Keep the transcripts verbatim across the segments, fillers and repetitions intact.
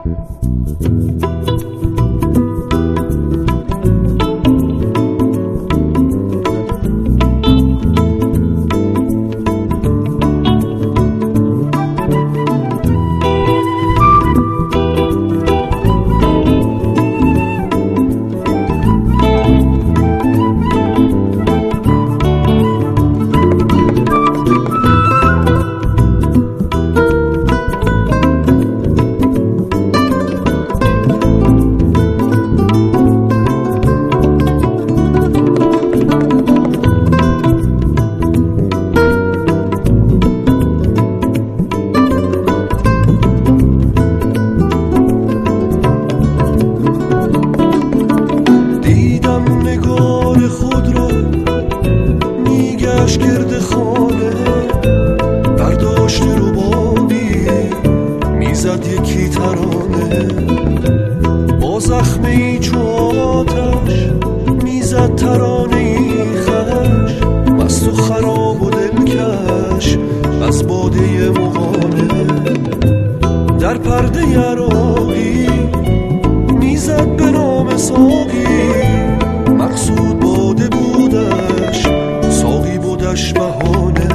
گرد خانه برداشت رو بابی میزد یکی ترانه با زخمه چو آتش میزد ترانه ای خوش مست و خراب و دلکش از باده مغانه در پرده عراقی میزد به نام ساقی مقصود باده بودش ساقی بودش بهانه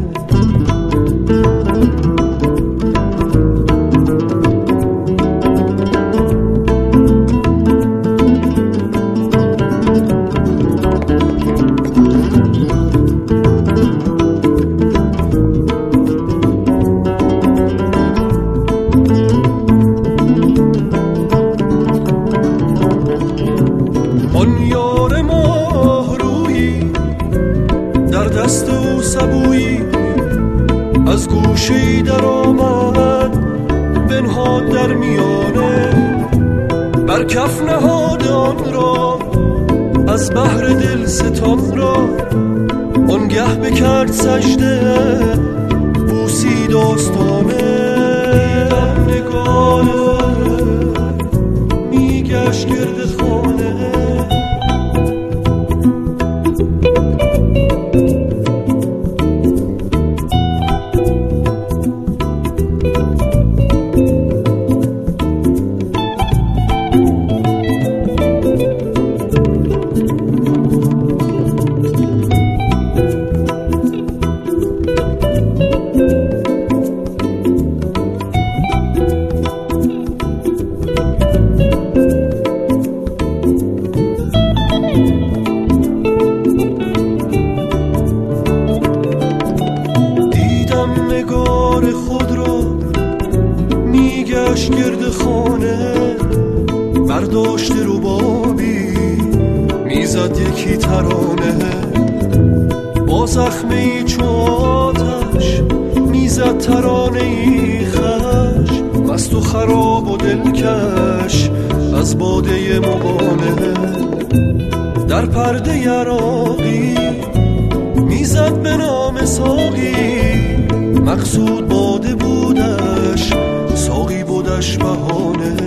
آن یار ماه رویی در دست او سبویی از گوشه‌ای در آمد بنهاد در میانه بر کف نهاد آن را از بحر دل ستان را آنگه بکرد سجده بوسید آستانه نگاه میگشت گرد خانه نگار خود را میگشت گرد خانه برداشت ربابی میزد یکی ترانه با زخمه چو آتش میزد ترانه ای خوش مست و خراب و دلکش از باده مغانه در پرده عراقی میزد به نام ساقی مقصود باده بودش ساقی بودش بهانه